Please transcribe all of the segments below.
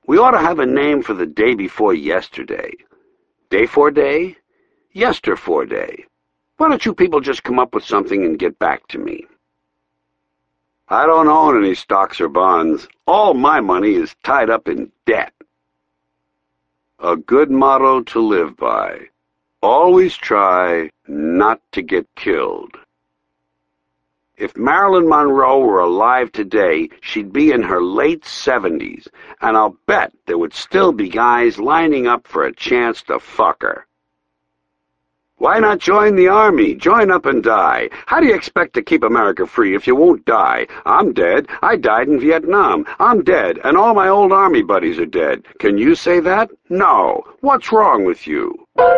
We ought to have a name for the day before yesterday. Day-fore-day? Yesterfore-day. Why don't you people just come up with something and get back to me? I don't own any stocks or bonds. All my money is tied up in debt. A good motto to live by. Always try not to get killed. If Marilyn Monroe were alive today, she'd be in her late 70s, and I'll bet there would still be guys lining up for a chance to fuck her. Why not join the army? Join up and die. How do you expect to keep America free if you won't die? I'm dead. I died in Vietnam. I'm dead, and all my old army buddies are dead. Can you say that? No. What's wrong with you?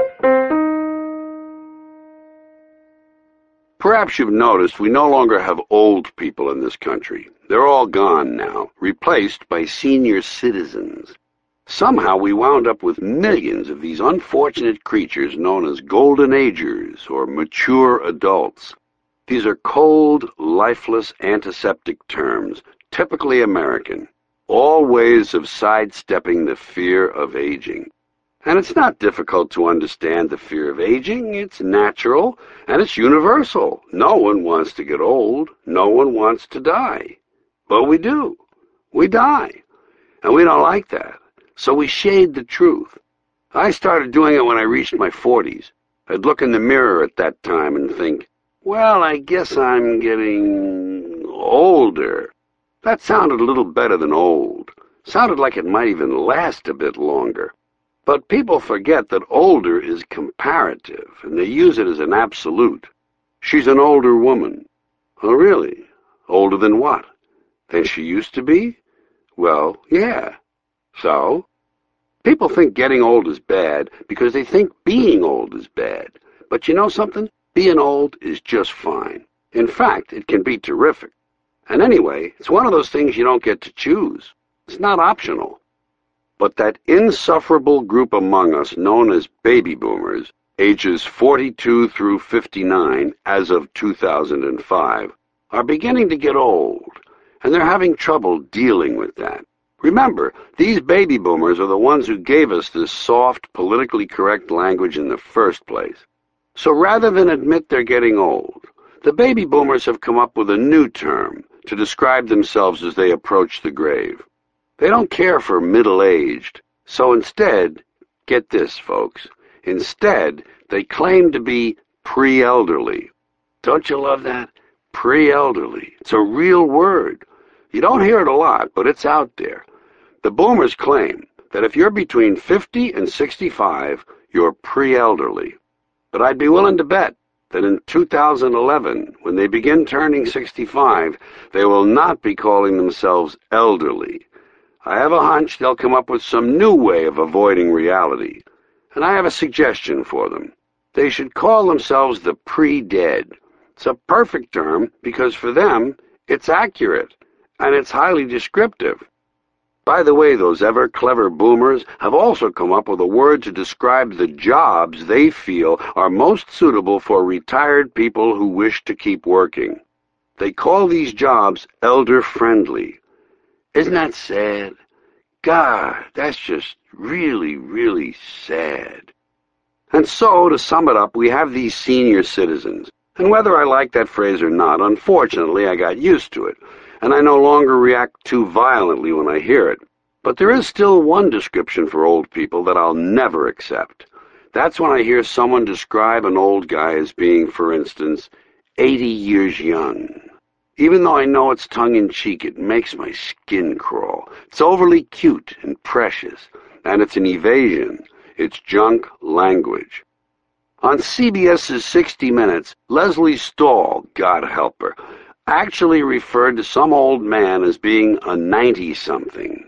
Perhaps you've noticed we no longer have old people in this country. They're all gone now, replaced by senior citizens. Somehow we wound up with millions of these unfortunate creatures known as golden agers or mature adults. These are cold, lifeless, antiseptic terms, typically American, all ways of sidestepping the fear of aging. And it's not difficult to understand the fear of aging. It's natural, and it's universal. No one wants to get old. No one wants to die. But we do. We die. And we don't like that. So we shade the truth. I started doing it when I reached my 40s. I'd look in the mirror at that time and think, well, I guess I'm getting older. That sounded a little better than old. Sounded like it might even last a bit longer. But people forget that older is comparative, and they use it as an absolute. She's an older woman. Oh, really? Older than what? Than she used to be? Well, yeah. So? People think getting old is bad because they think being old is bad. But you know something? Being old is just fine. In fact, it can be terrific. And anyway, it's one of those things you don't get to choose. It's not optional. But that insufferable group among us known as baby boomers, ages 42 through 59 as of 2005, are beginning to get old, and they're having trouble dealing with that. Remember, these baby boomers are the ones who gave us this soft, politically correct language in the first place. So rather than admit they're getting old, the baby boomers have come up with a new term to describe themselves as they approach the grave. They don't care for middle-aged, so instead, get this, folks, instead they claim to be pre-elderly. Don't you love that? Pre-elderly. It's a real word. You don't hear it a lot, but it's out there. The boomers claim that if you're between 50 and 65, you're pre-elderly. But I'd be willing to bet that in 2011, when they begin turning 65, they will not be calling themselves elderly. I have a hunch they'll come up with some new way of avoiding reality, and I have a suggestion for them. They should call themselves the pre-dead. It's a perfect term because for them, it's accurate, and it's highly descriptive. By the way, those ever-clever boomers have also come up with a word to describe the jobs they feel are most suitable for retired people who wish to keep working. They call these jobs elder-friendly. Isn't that sad? God, that's just really, really sad. And so, to sum it up, we have these senior citizens. And whether I like that phrase or not, unfortunately, I got used to it, and I no longer react too violently when I hear it. But there is still one description for old people that I'll never accept. That's when I hear someone describe an old guy as being, for instance, 80 years young. Even though I know it's tongue-in-cheek, it makes my skin crawl. It's overly cute and precious, and it's an evasion. It's junk language. On CBS's 60 Minutes, Leslie Stahl, God help her, actually referred to some old man as being a 90-something.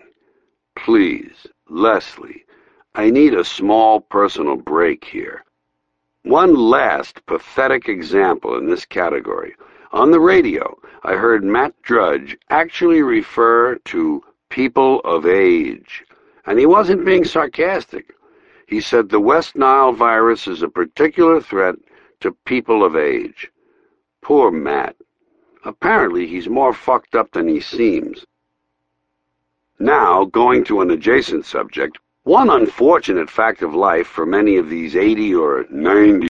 Please, Leslie, I need a small personal break here. One last pathetic example in this category. On the radio, I heard Matt Drudge actually refer to people of age, and he wasn't being sarcastic. He said the West Nile virus is a particular threat to people of age. Poor Matt. Apparently he's more fucked up than he seems. Now, going to an adjacent subject, one unfortunate fact of life for many of these 80 or 90